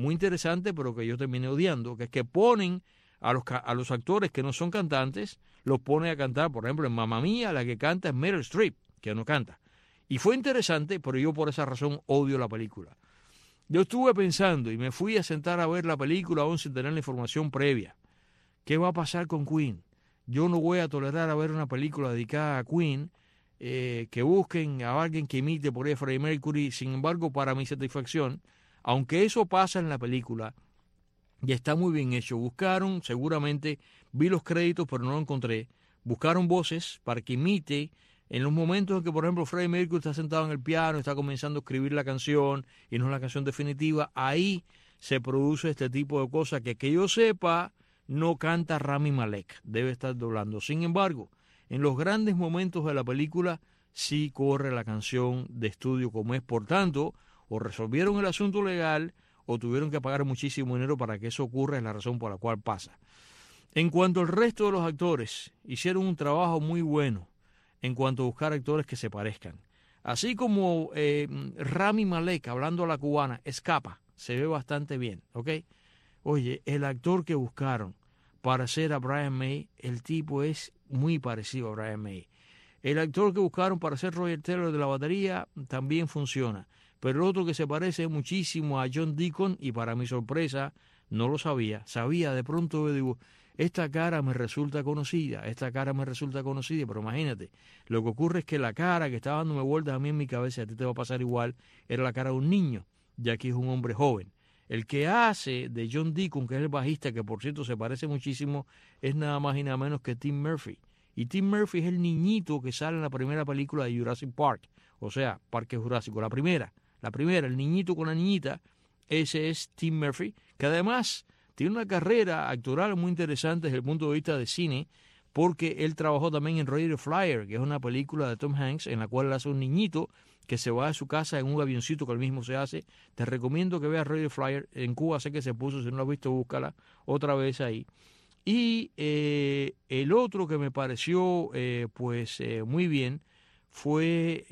pero que yo terminé odiando, que es que ponen a los actores que no son cantantes, los ponen a cantar. Por ejemplo, en Mamma Mía la que canta es Meryl Streep, que no canta. Y fue interesante, pero yo por esa razón odio la película. Yo estuve pensando y me fui a sentar a ver la película aún sin tener la información previa. ¿Qué va a pasar con Queen? Yo no voy a tolerar a ver una película dedicada a Queen, que busquen a alguien que imite por ahí a Freddie Mercury. Sin embargo, para mi satisfacción, aunque eso pasa en la película, y está muy bien hecho, buscaron, seguramente, vi los créditos pero no lo encontré, buscaron voces para que imite en los momentos en que, por ejemplo, Freddie Mercury está sentado en el piano, está comenzando a escribir la canción y no es la canción definitiva. Ahí se produce este tipo de cosas que yo sepa no canta Rami Malek, debe estar doblando. Sin embargo, en los grandes momentos de la película sí corre la canción de estudio como es. Por tanto, o resolvieron el asunto legal o tuvieron que pagar muchísimo dinero para que eso ocurra, es la razón por la cual pasa. En cuanto al resto de los actores, hicieron un trabajo muy bueno en cuanto a buscar actores que se parezcan. Así como Rami Malek, hablando a la cubana, escapa, se ve bastante bien, ¿ok? Oye, el actor que buscaron para hacer a Brian May, el tipo es muy parecido a Brian May. El actor que buscaron para hacer Roger Taylor de la batería también funciona. Pero el otro que se parece muchísimo a John Deacon, y para mi sorpresa, no lo sabía. Sabía, de pronto digo, esta cara me resulta conocida, pero imagínate, lo que ocurre es que la cara que estaba dándome vueltas a mí en mi cabeza, a ti te va a pasar igual, era la cara de un niño, ya que es un hombre joven. El que hace de John Deacon, que es el bajista, que por cierto se parece muchísimo, es nada más y nada menos que Tim Murphy. Y Tim Murphy es el niñito que sale en la primera película de Jurassic Park, o sea, Parque Jurásico, la primera, el niñito con la niñita, ese es Tim Murphy, que además tiene una carrera actoral muy interesante desde el punto de vista de cine, porque él trabajó también en Radio Flyer, que es una película de Tom Hanks, en la cual él hace un niñito que se va de su casa en un avioncito que él mismo se hace. Te recomiendo que veas Radio Flyer. En Cuba sé que se puso, si no lo has visto, búscala otra vez ahí. Y el otro que me pareció muy bien fue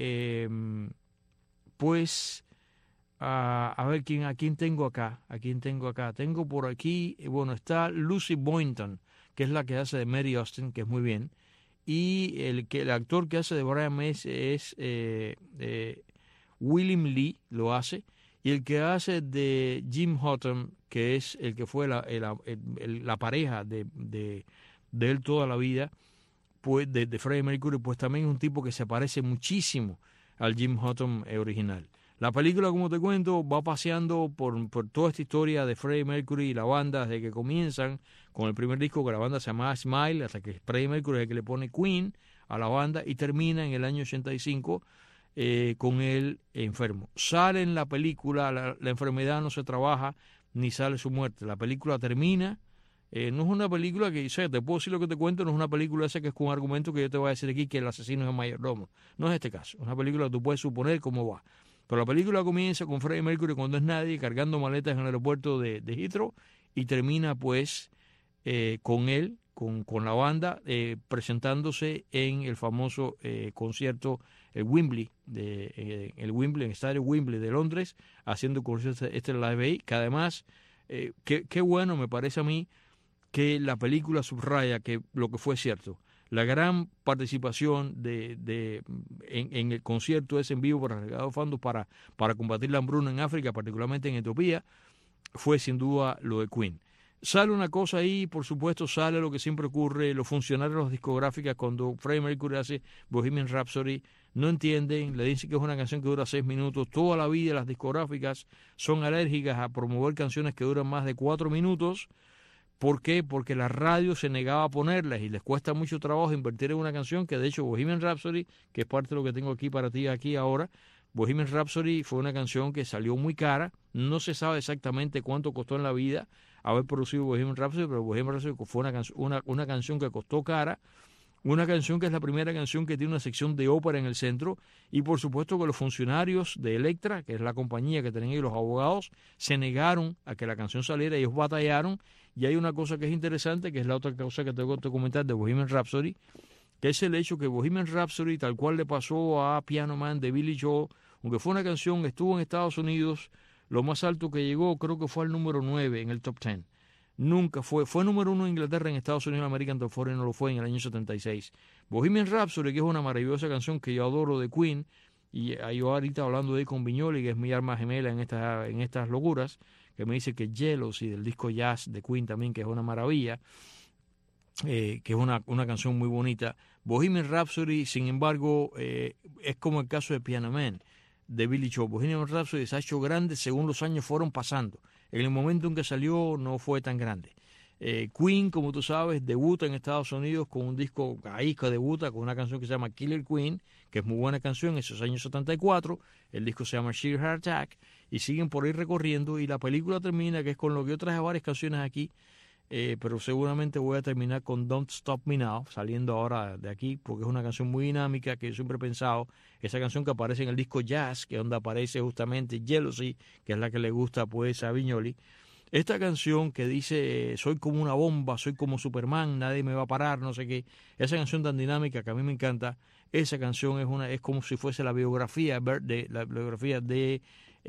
a ver a quién tengo acá. Tengo por aquí, está Lucy Boynton, que es la que hace de Mary Austin, que es muy bien. Y el actor que hace de Brian May es William Lee, lo hace. Y el que hace de Jim Houghton, que es el que fue la pareja de él toda la vida, pues de Freddie Mercury, pues también es un tipo que se parece muchísimo al Jim Houghton original. La película, como te cuento, va paseando por toda esta historia de Freddie Mercury y la banda desde que comienzan con el primer disco, que la banda se llamaba Smile, hasta que Freddie Mercury es el que le pone Queen a la banda, y termina en el año 85 con él enfermo. Sale en la película, la enfermedad no se trabaja, ni sale su muerte. La película termina. No es una película que, o sea, te puedo decir lo que te cuento, no es una película esa que es con un argumento que yo te voy a decir aquí que el asesino es el mayordomo. No es este caso. Es una película que tú puedes suponer cómo va. Pero la película comienza con Freddie Mercury cuando es nadie, cargando maletas en el aeropuerto de Heathrow, y termina pues con él, con la banda, presentándose en el famoso concierto Wembley, el Wembley, en el estadio Wembley de Londres, haciendo concierto este Live Aid, que además, qué bueno me parece a mí que la película subraya que lo que fue cierto. La gran participación en el concierto ese en vivo para recaudar fondos para combatir la hambruna en África, particularmente en Etiopía, fue sin duda lo de Queen. Sale una cosa ahí, por supuesto, sale lo que siempre ocurre, los funcionarios de las discográficas, cuando Freddie Mercury hace Bohemian Rhapsody, no entienden, le dicen que es una canción que dura 6 minutos, toda la vida las discográficas son alérgicas a promover canciones que duran más de 4 minutos, ¿por qué? Porque la radio se negaba a ponerlas y les cuesta mucho trabajo invertir en una canción que, de hecho, Bohemian Rhapsody, que es parte de lo que tengo aquí para ti aquí ahora, Bohemian Rhapsody fue una canción que salió muy cara, no se sabe exactamente cuánto costó en la vida haber producido Bohemian Rhapsody, pero Bohemian Rhapsody fue una canción que costó cara, una canción que es la primera canción que tiene una sección de ópera en el centro, y por supuesto que los funcionarios de Elektra, que es la compañía que tenían ahí, los abogados, se negaron a que la canción saliera, ellos batallaron. Y hay una cosa que es interesante, que es la otra cosa que tengo que comentar de Bohemian Rhapsody, que es el hecho que Bohemian Rhapsody, tal cual le pasó a Piano Man de Billy Joel, aunque fue una canción, estuvo en Estados Unidos, lo más alto que llegó creo que fue al número 9 en el top 10. Nunca fue número 1 en Inglaterra, en Estados Unidos, American Top 40 no lo fue en el año 76. Bohemian Rhapsody, que es una maravillosa canción que yo adoro de Queen, y yo ahorita hablando de ahí con Viñoli, que es mi arma gemela en estas locuras, que me dice que Jealousy del disco Jazz de Queen también, que es una maravilla, que es una canción muy bonita. Bohemian Rhapsody, sin embargo, es como el caso de Piano Man, de Billy Joel. Bohemian Rhapsody se ha hecho grande según los años fueron pasando. En el momento en que salió no fue tan grande. Queen, como tú sabes, debuta en Estados Unidos con un disco, ahí que debuta con una canción que se llama Killer Queen, que es muy buena canción, en esos años 74, el disco se llama Sheer Heart Attack, y siguen por ahí recorriendo, y la película termina, que es con lo que yo traje varias canciones aquí, pero seguramente voy a terminar con Don't Stop Me Now, saliendo ahora de aquí, porque es una canción muy dinámica, que yo siempre he pensado, esa canción que aparece en el disco Jazz, que es donde aparece justamente Jealousy, que es la que le gusta pues a Viñoli. Esta canción que dice, soy como una bomba, soy como Superman, nadie me va a parar, no sé qué, esa canción tan dinámica que a mí me encanta, esa canción es como si fuese la biografía de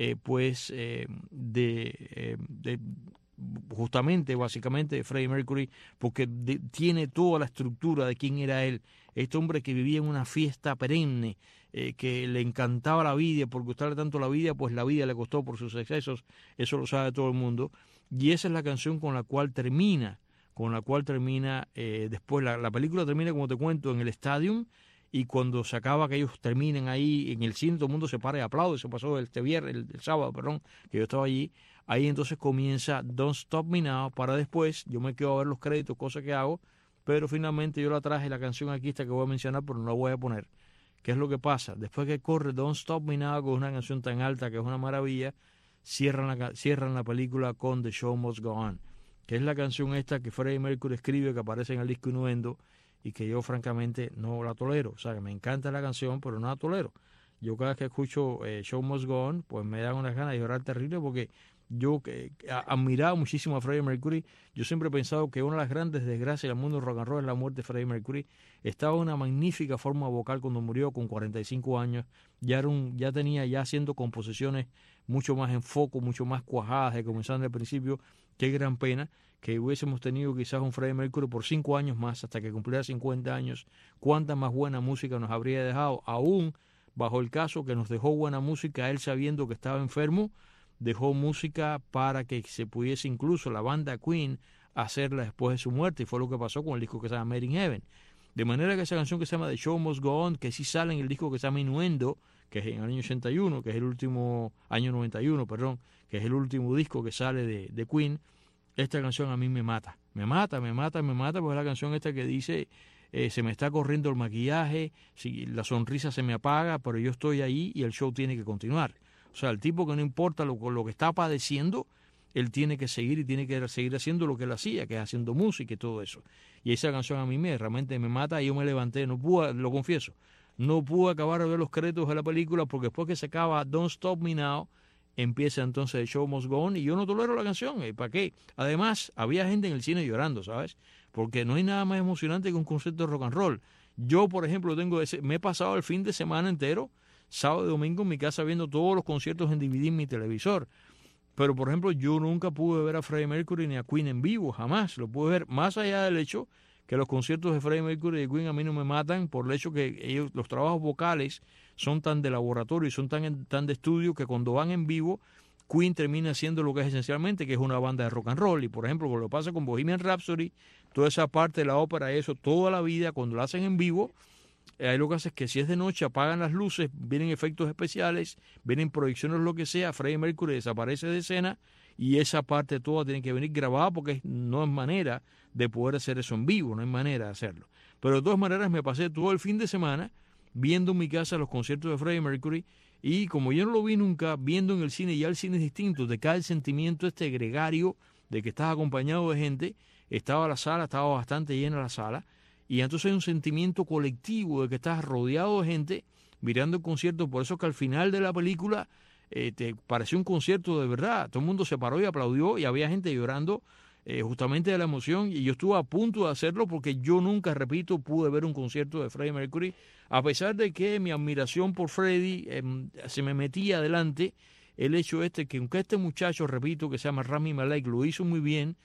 justamente, básicamente, de Freddie Mercury, porque tiene toda la estructura de quién era él. Este hombre que vivía en una fiesta perenne, que le encantaba la vida, por gustarle tanto la vida, pues la vida le costó por sus excesos, eso lo sabe todo el mundo. Y esa es la canción con la cual termina después, la película termina, como te cuento, en el Stadium, y cuando se acaba que ellos terminen ahí en el cine, todo el mundo se para y aplaude. Eso pasó el sábado, que yo estaba allí. Ahí entonces comienza Don't Stop Me Now, para después, yo me quedo a ver los créditos, cosa que hago, pero finalmente yo la traje, la canción aquí está que voy a mencionar, pero no la voy a poner. ¿Qué es lo que pasa? Después que corre Don't Stop Me Now, con una canción tan alta que es una maravilla, cierran la película con The Show Must Go On, que es la canción esta que Freddie Mercury escribe, que aparece en el disco Innuendo, y que yo francamente no la tolero. O sea, que me encanta la canción, pero no la tolero. Yo cada vez que escucho Show Must Go On, pues me dan unas ganas de llorar terrible, porque yo admiraba muchísimo a Freddie Mercury. Yo siempre he pensado que una de las grandes desgracias del mundo rock and roll es la muerte de Freddie Mercury. Estaba en una magnífica forma vocal cuando murió, con 45 años. Ya tenía haciendo composiciones mucho más en foco, mucho más cuajadas de comenzar en el principio. Qué gran pena que hubiésemos tenido quizás un Freddie Mercury por 5 años más, hasta que cumpliera 50 años. Cuánta más buena música nos habría dejado, aún bajo el caso que nos dejó buena música él sabiendo que estaba enfermo. Dejó música para que se pudiese incluso la banda Queen hacerla después de su muerte, y fue lo que pasó con el disco que se llama Made in Heaven. De manera que esa canción que se llama The Show Must Go On, que sí sale en el disco que se llama Innuendo, que es en el año 81, que es el último, año 91, perdón, que es el último disco que sale de Queen, esta canción a mí me mata, porque es la canción esta que dice, se me está corriendo el maquillaje, si la sonrisa se me apaga, pero yo estoy ahí y el show tiene que continuar. O sea, el tipo que no importa lo que está padeciendo, él tiene que seguir y tiene que seguir haciendo lo que él hacía, que es haciendo música y todo eso. Y esa canción a mí realmente me mata, y yo me levanté, no pude, lo confieso, no pude acabar de ver los créditos de la película, porque después que se acaba Don't Stop Me Now, empieza entonces The Show Must Go On, y yo no tolero la canción, ¿para qué? Además, había gente en el cine llorando, ¿sabes? Porque no hay nada más emocionante que un concierto de rock and roll. Yo, por ejemplo, me he pasado el fin de semana entero, sábado y domingo, en mi casa viendo todos los conciertos en DVD en mi televisor. Pero, por ejemplo, yo nunca pude ver a Freddie Mercury ni a Queen en vivo, jamás. Lo pude ver, más allá del hecho que los conciertos de Freddie Mercury y de Queen a mí no me matan, por el hecho que ellos, los trabajos vocales son tan de laboratorio y son tan de estudio, que cuando van en vivo, Queen termina haciendo lo que es esencialmente, que es una banda de rock and roll. Y, por ejemplo, lo que pasa con Bohemian Rhapsody, toda esa parte de la ópera, eso, toda la vida, cuando lo hacen en vivo, ahí lo que hace es que si es de noche apagan las luces, vienen efectos especiales, vienen proyecciones, lo que sea, Freddie Mercury desaparece de escena y esa parte toda tiene que venir grabada, porque no es manera de poder hacer eso en vivo, no hay manera de hacerlo. Pero de todas maneras me pasé todo el fin de semana viendo en mi casa los conciertos de Freddie Mercury, y como yo no lo vi nunca, viendo en el cine, ya el cine es distinto, te cae el sentimiento gregario de que estás acompañado de gente. Estaba bastante llena la sala, y entonces hay un sentimiento colectivo de que estás rodeado de gente mirando el concierto. Por eso que al final de la película te pareció un concierto de verdad. Todo el mundo se paró y aplaudió, y había gente llorando justamente de la emoción, y yo estuve a punto de hacerlo, porque yo nunca, repito, pude ver un concierto de Freddie Mercury, a pesar de que mi admiración por Freddie se me metía adelante el hecho que aunque este muchacho, repito, que se llama Rami Malek, lo hizo muy bien,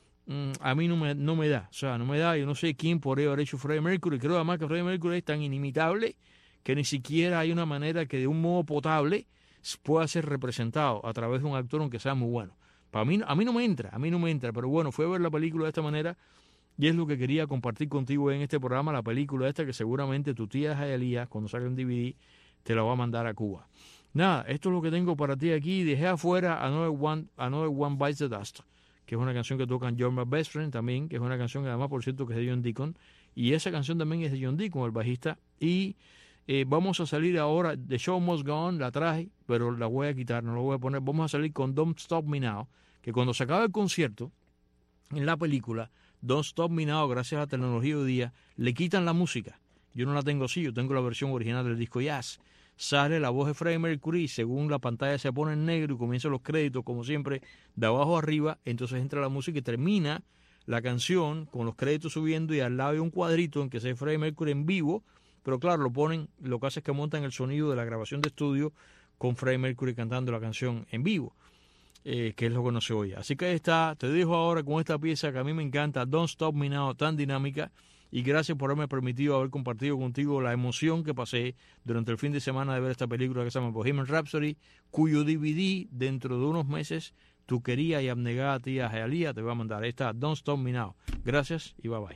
a mí no me da, o sea, no me da. Yo no sé quién podría haber hecho Freddie Mercury. Creo además que Freddie Mercury es tan inimitable que ni siquiera hay una manera que de un modo potable pueda ser representado a través de un actor, aunque sea muy bueno. Para mí, a mí no me entra, pero bueno, fue a ver la película de esta manera, y es lo que quería compartir contigo en este programa, la película esta que seguramente tu tía Jayalía, cuando salga en DVD, te la va a mandar a Cuba. Nada, esto es lo que tengo para ti aquí. Dejé afuera Another One Bites the Dust, que es una canción que tocan You're My Best Friend también, que es una canción que además, por cierto, que es de John Deacon, y esa canción también es de John Deacon, el bajista. Y vamos a salir ahora, The Show Must Go On, la traje, pero la voy a quitar, no la voy a poner. Vamos a salir con Don't Stop Me Now, que cuando se acaba el concierto, en la película, Don't Stop Me Now, gracias a la tecnología hoy día, le quitan la música. Yo no la tengo así, yo tengo la versión original del disco jazz. Sale la voz de Freddie Mercury, y según la pantalla se pone en negro y comienzan los créditos, como siempre, de abajo a arriba. Entonces entra la música y termina la canción con los créditos subiendo, y al lado hay un cuadrito en que se ve Freddie Mercury en vivo, pero claro, lo que hace es que montan el sonido de la grabación de estudio con Freddie Mercury cantando la canción en vivo, que es lo que no se oye. Así que ahí está, te dejo ahora con esta pieza que a mí me encanta, Don't Stop Me Now, tan dinámica. Y gracias por haberme permitido haber compartido contigo la emoción que pasé durante el fin de semana de ver esta película que se llama Bohemian Rhapsody, cuyo DVD dentro de unos meses tu querida y abnegada tía Jayalía te va a mandar. Ahí está, Don't Stop Me Now. Gracias y bye bye.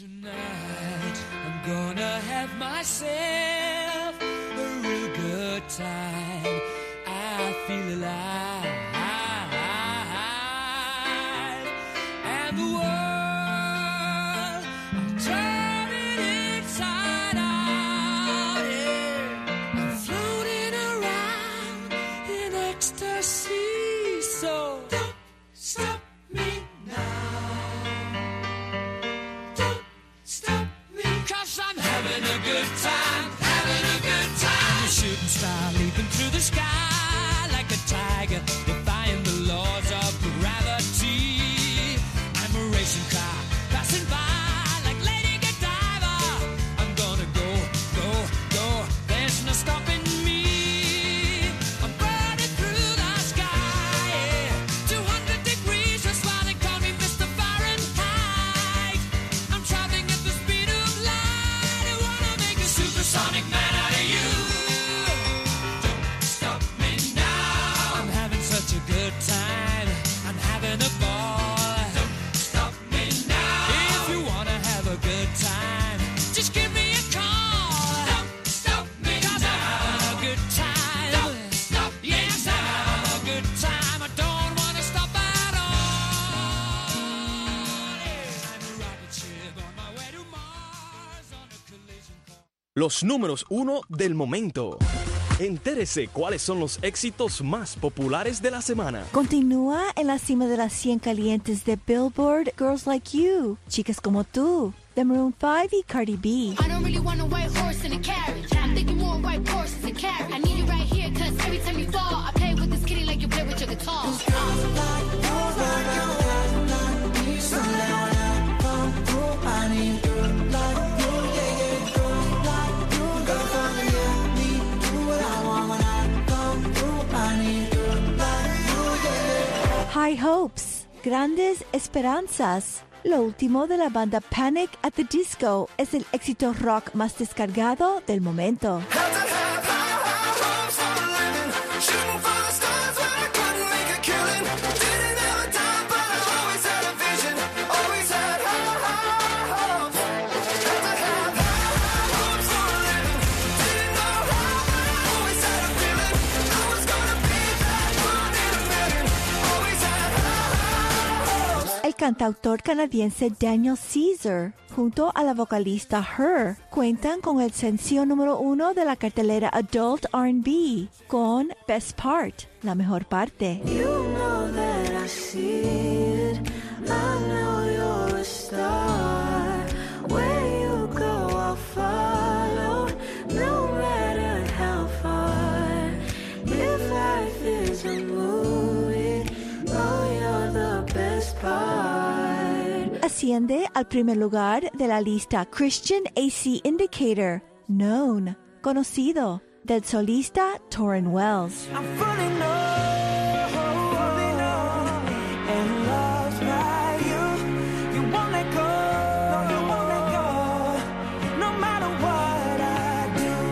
Tonight I'm gonna have myself a real good time. I feel alive, and the world star leaping through the sky like a tiger, defying the laws of gravity. I'm a racing car passing by like Lady Godiva. I'm gonna go, go, go. There's no stopping me. I'm burning through the sky, yeah. 200 degrees, that's why they call me Mr. Fahrenheit. I'm traveling at the speed of light. I wanna make a supersonic man out of you. Los números 1 del momento. Entérese cuáles son los éxitos más populares de la semana. Continúa en la cima de las 100 calientes de Billboard, Girls Like You, Chicas Como Tú, de Maroon 5 y Cardi B. I don't really want a white horse in a carriage. I'm thinking more white horses and carriage. I need it right here, cause every time you fall, I play with this kitty like you play with your guitar. High Hopes, Grandes Esperanzas. Lo último de la banda Panic at the Disco es el éxito rock más descargado del momento. El cantautor canadiense Daniel Caesar, junto a la vocalista Her, cuentan con el sencillo número 1 de la cartelera Adult R&B, con Best Part, la mejor parte. You know that I see it. I know you're a star. Where you go, I'll follow, no matter how far. If life is a movie, oh, you're the best part. Asciende al primer lugar de la lista Christian AC Indicator, Known, conocido, del solista Torrin Wells. I'm falling and lost by you. You won't let go, no, you won't let go. No matter what I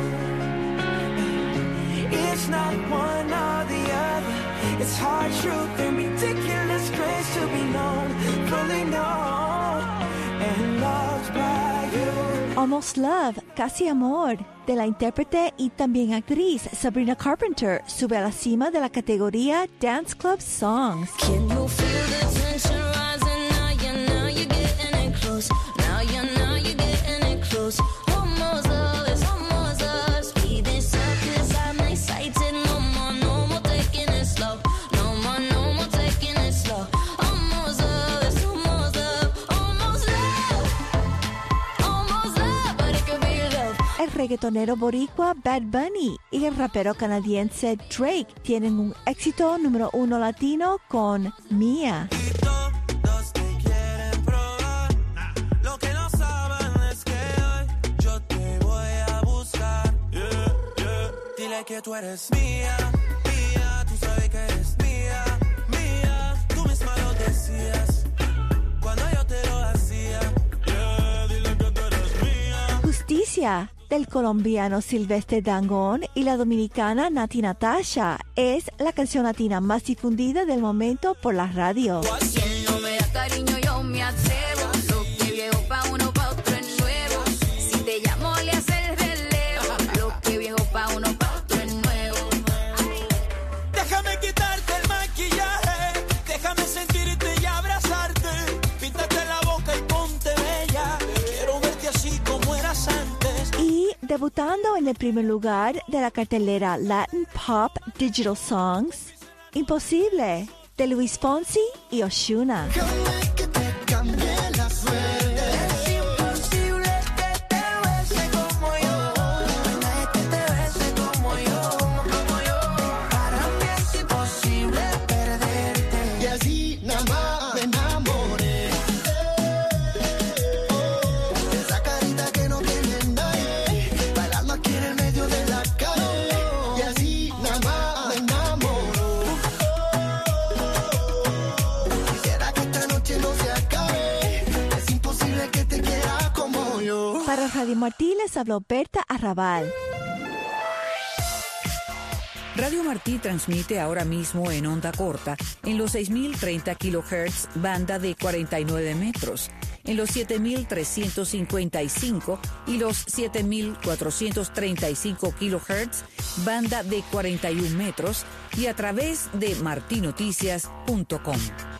do, it's not one or the other. It's hard truth and ridiculous grace to be known, fully known and lost by you. Almost Love, Casi Amor, de la intérprete y también actriz Sabrina Carpenter, sube a la cima de la categoría Dance Club Songs. Can you feel the tension rising now? Now you're getting it close. Now you're getting it close. Almost love is almost love. Speeding up 'cause I'm excited. No more taking it slow. No more taking it slow. Almost love is almost love. Almost love. Almost love, but it could be love. El reggaetonero boricua Bad Bunny y el rapero canadiense Drake tienen un éxito número 1 latino con Mía. Todos te quieren probar. Lo que no saben es que hoy yo te voy a buscar. Dile que tú eres mía, mía. Tú sabes que eres mía, mía. Tú misma lo decías cuando yo te lo hacía. Dile que tú eres mía. Justicia, del colombiano Silvestre Dangond y la dominicana Nati Natasha, es la canción latina más difundida del momento por la radio. Si no me das cariño, yo me atrevo. Lo que viejo pa' uno, pa' otro es nuevo. Si te llamo, le hace el relevo. Lo que viejo pa' uno, pa' otro es nuevo. Déjame quitarte el maquillaje. Déjame sentirte y abrazarte. Píntate la boca y ponte bella. Quiero verte así como eras antes. Y debutando en el primer lugar de la cartelera Latin Pop Digital Songs, Imposible, de Luis Fonsi y Ozuna. Que te cambie la suerte. Es imposible que te bese como yo. No hay nadie que te bese como yo, como yo. Para mí es imposible perderte. Y así nada más me enamoré. Esa carita que no tiene nadie, bailando aquí en el medio de la calle. Y así nada más me enamoró. Quisiera que esta noche no se acabe. Es imposible que te quiera como yo. Para Radio Martí les habló Berta Arrabal. Radio Martí transmite ahora mismo en onda corta en los 6.030 kHz, banda de 49 metros, en los 7.355 y los 7.435 kHz, banda de 41 metros, y a través de martinoticias.com.